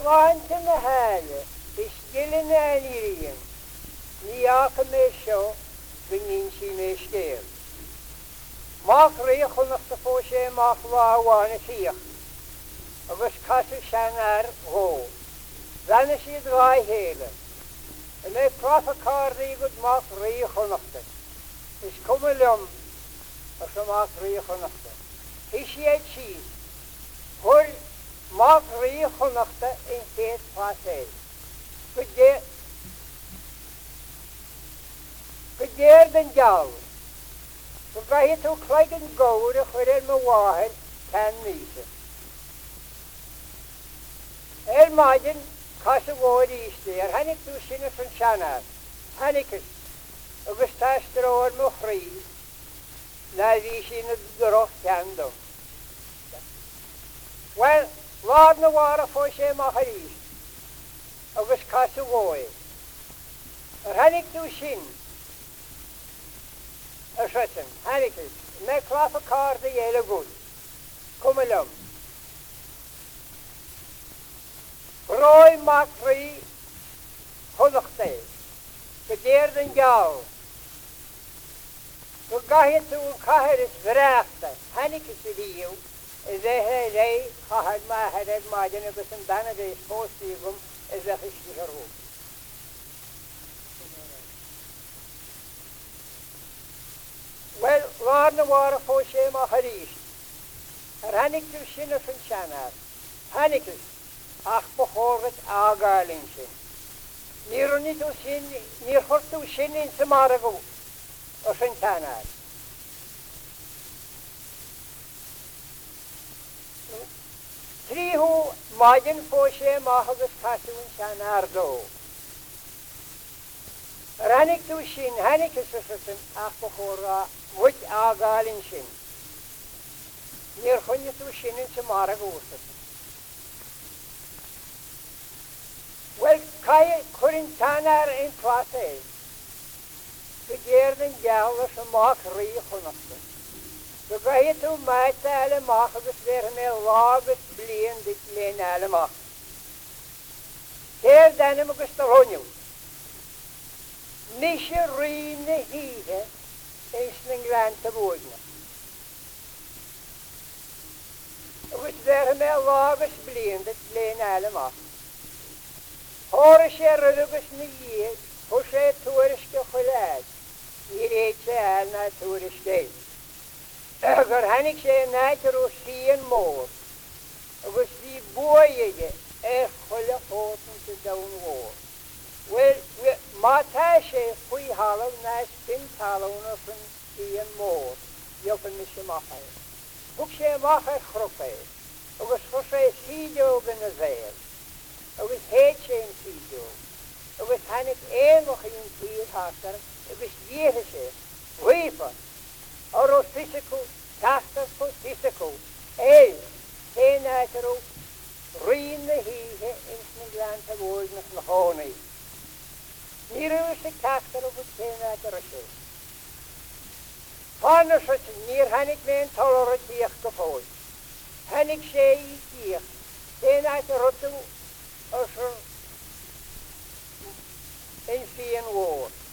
Sláinte na háile, is gilin ailíon, níacha mé seo, gnín sí mé scéal. Mach réchon nach ta fó sé mach láhána síoch, agus casú sean ar ró. Zanna siad rá héile. A mé profa cádaí gud mach réchon nachta. Is cumulum as a mach réchon nachta. Hí sé tíd, hwyr mach réchon nachta in héad pásé. Gydéir den giall. So gahi tú chlaig yn gawr a chwyr my wahid can mísa. Maidin cas y wad eiste hannig tú sinna fan sianar. Hannigus agus tastar o'r my chrí na fi sy'n y droch cando. Wel, lad na war a fo sé mach ar eist. Agus cas y wad. Hannig tú sin Ysrytyn, hannigus, me claf y car dy eil y gwn. Cwmylwm. Roi mac rhi hwnnwch te. Gyda'r dyn gael. Gygahi tŵn cahyr ys frachta. Hannigus y ddiw. Y ddehe lei chahad ma hadad maadyn agos yn dan y ddeis post i gwm y ddechys i hyrwm. Wel, waar na war a fo sé ma harist. Hannig tú sinna fan sianar. Hannigus, ach bochorget ágálinn sin. Nír hortú sin in sa maragú a fan sianar. Tríhú maidin fo sé ma agus casú in sianar dó. Hannig tú sin, hannigus ysyn ach bochorga Wyt ágálinn sin. Níor chunne tú sin in sa marag úsas. Wel, cai churin tanar in clase. Gydéir den giall as a mach rí chunachta. So gahi tú maita ala mach agus ver me lágus blian dit lein ala mach. Ceir danim agus tar honiu. Nisha rí na híhe eis yn glant y bwydna. Agus ver me lágus blian dit lein ala mach. Hóra sé rydugus na iad, hw sé túrisge chwilad. Nír eid sé al na túrisge. Agar hannig sé náitar o sían mór. Agus di bwyd chwila fótn sy dawn wór. Wel, mata sé pwy halaw na spin talaw na fan sían mór. Jofn mis y machar. Hwg sé machar chrwpau. Agus hw sé sídiog yn y ddeir. Agus heid sé yn sídiog. Agus hannig moch yn tír hasar. Agus diehe sé. Wyfa. Ar o fysical, tastar po fysical. Hen ater o ryn na hihe ins na glant ag oed na llhoni. Ni rywys y tastar o fod hen ater o sé. Pan o sy'n ni'r hannig mewn tolor o diach gyffoi. Hannig sé i diach. Hen ater o dw o sy'n ein sy'n wôr.